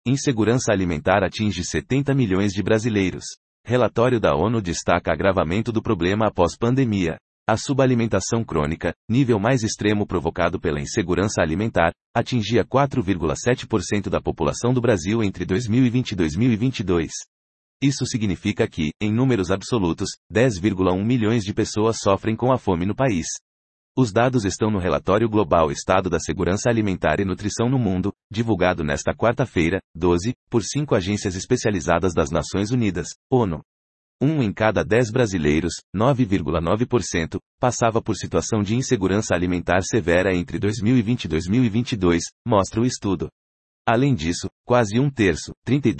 Insegurança alimentar atinge 70 milhões de brasileiros. Relatório da ONU destaca agravamento do problema após pandemia. A subalimentação crônica, nível mais extremo provocado pela insegurança alimentar, atingia 4,7% da população do Brasil entre 2020 e 2022. Isso significa que, em números absolutos, 10,1 milhões de pessoas sofrem com a fome no país. Os dados estão no relatório global Estado da Segurança Alimentar e Nutrição no Mundo, divulgado nesta quarta-feira, 12, por 5 agências especializadas das Nações Unidas, ONU. 1 em cada 10 brasileiros, 9,9%, passava por situação de insegurança alimentar severa entre 2020 e 2022, mostra o estudo. Além disso, quase um terço,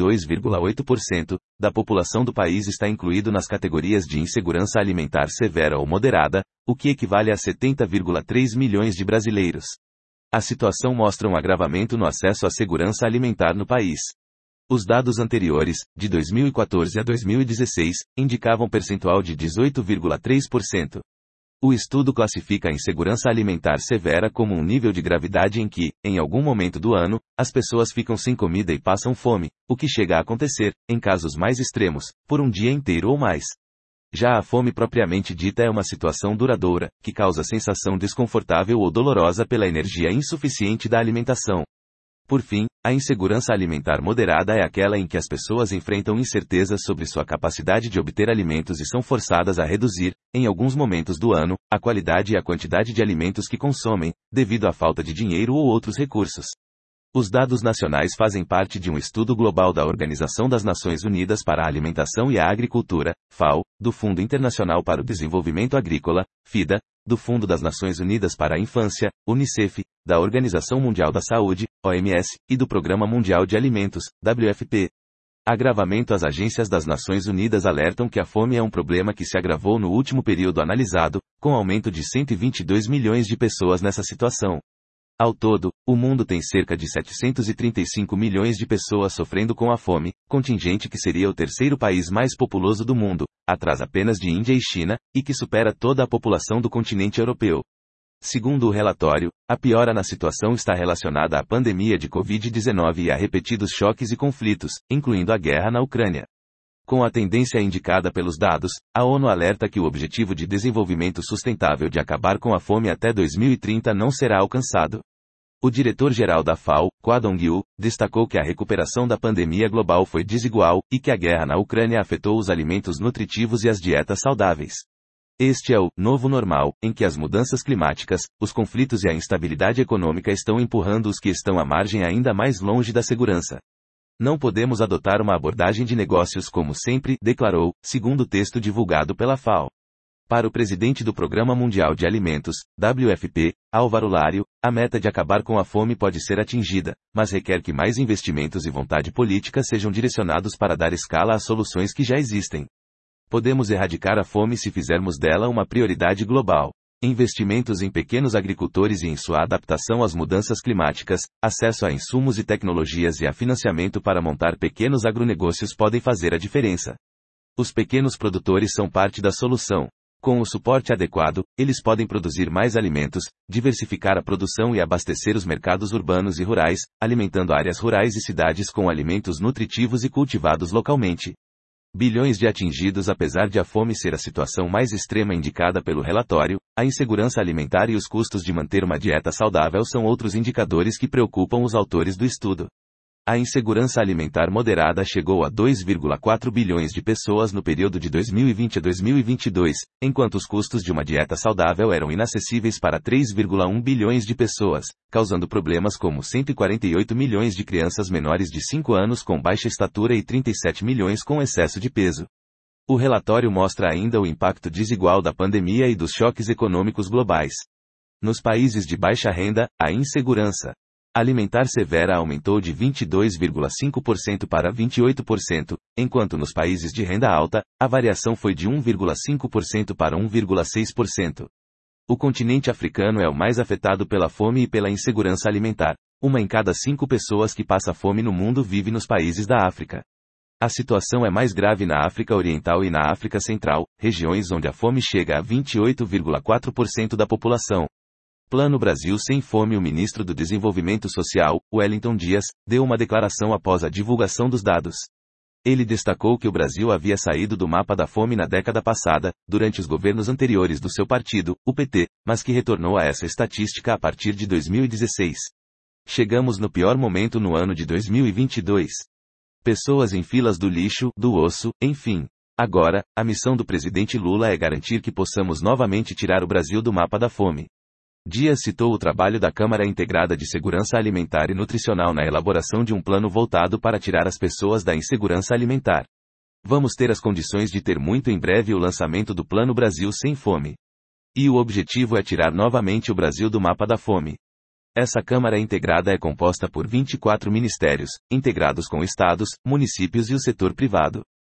32,8%, da população do país está incluído nas categorias de insegurança alimentar severa ou moderada, o que equivale a 70,3 milhões de brasileiros. A situação mostra um agravamento no acesso à segurança alimentar no país. Os dados anteriores, de 2014 a 2016, indicavam percentual de 18,3%. O estudo classifica a insegurança alimentar severa como um nível de gravidade em que, em algum momento do ano, as pessoas ficam sem comida e passam fome, o que chega a acontecer, em casos mais extremos, por um dia inteiro ou mais. Já a fome propriamente dita é uma situação duradoura, que causa sensação desconfortável ou dolorosa pela energia insuficiente da alimentação. Por fim, a insegurança alimentar moderada é aquela em que as pessoas enfrentam incertezas sobre sua capacidade de obter alimentos e são forçadas a reduzir, em alguns momentos do ano, a qualidade e a quantidade de alimentos que consomem, devido à falta de dinheiro ou outros recursos. Os dados nacionais fazem parte de um estudo global da Organização das Nações Unidas para a Alimentação e a Agricultura, FAO, do Fundo Internacional para o Desenvolvimento Agrícola, FIDA, do Fundo das Nações Unidas para a Infância, UNICEF, da Organização Mundial da Saúde, OMS, e do Programa Mundial de Alimentos, WFP. Agravamento. As agências das Nações Unidas alertam que a fome é um problema que se agravou no último período analisado, com aumento de 122 milhões de pessoas nessa situação. Ao todo, o mundo tem cerca de 735 milhões de pessoas sofrendo com a fome, contingente que seria o terceiro país mais populoso do mundo, atrás apenas de Índia e China, e que supera toda a população do continente europeu. Segundo o relatório, a piora na situação está relacionada à pandemia de Covid-19 e a repetidos choques e conflitos, incluindo a guerra na Ucrânia. Com a tendência indicada pelos dados, a ONU alerta que o Objetivo de Desenvolvimento Sustentável de acabar com a fome até 2030 não será alcançado. O diretor-geral da FAO, Kwa Dong-yu, destacou que a recuperação da pandemia global foi desigual, e que a guerra na Ucrânia afetou os alimentos nutritivos e as dietas saudáveis. Este é o novo normal, em que as mudanças climáticas, os conflitos e a instabilidade econômica estão empurrando os que estão à margem ainda mais longe da segurança. Não podemos adotar uma abordagem de negócios como sempre, declarou, segundo o texto divulgado pela FAO. Para o presidente do Programa Mundial de Alimentos, WFP, Álvaro Lário, a meta de acabar com a fome pode ser atingida, mas requer que mais investimentos e vontade política sejam direcionados para dar escala às soluções que já existem. Podemos erradicar a fome se fizermos dela uma prioridade global. Investimentos em pequenos agricultores e em sua adaptação às mudanças climáticas, acesso a insumos e tecnologias e a financiamento para montar pequenos agronegócios podem fazer a diferença. Os pequenos produtores são parte da solução. Com o suporte adequado, eles podem produzir mais alimentos, diversificar a produção e abastecer os mercados urbanos e rurais, alimentando áreas rurais e cidades com alimentos nutritivos e cultivados localmente. Bilhões de atingidos. Apesar de a fome ser a situação mais extrema indicada pelo relatório, a insegurança alimentar e os custos de manter uma dieta saudável são outros indicadores que preocupam os autores do estudo. A insegurança alimentar moderada chegou a 2,4 bilhões de pessoas no período de 2020 a 2022, enquanto os custos de uma dieta saudável eram inacessíveis para 3,1 bilhões de pessoas, causando problemas como 148 milhões de crianças menores de 5 anos com baixa estatura e 37 milhões com excesso de peso. O relatório mostra ainda o impacto desigual da pandemia e dos choques econômicos globais. Nos países de baixa renda, a insegurança alimentar severa aumentou de 22,5% para 28%, enquanto nos países de renda alta, a variação foi de 1,5% para 1,6%. O continente africano é o mais afetado pela fome e pela insegurança alimentar. 1 em cada 5 pessoas que passa fome no mundo vive nos países da África. A situação é mais grave na África Oriental e na África Central, regiões onde a fome chega a 28,4% da população. Plano Brasil Sem Fome. O ministro do Desenvolvimento Social, Wellington Dias, deu uma declaração após a divulgação dos dados. Ele destacou que o Brasil havia saído do mapa da fome na década passada, durante os governos anteriores do seu partido, o PT, mas que retornou a essa estatística a partir de 2016. Chegamos no pior momento no ano de 2022. Pessoas em filas do lixo, do osso, enfim. Agora, a missão do presidente Lula é garantir que possamos novamente tirar o Brasil do mapa da fome. Dias citou o trabalho da Câmara Integrada de Segurança Alimentar e Nutricional na elaboração de um plano voltado para tirar as pessoas da insegurança alimentar. Vamos ter as condições de ter muito em breve o lançamento do Plano Brasil Sem Fome. E o objetivo é tirar novamente o Brasil do mapa da fome. Essa Câmara Integrada é composta por 24 ministérios, integrados com estados, municípios e o setor privado.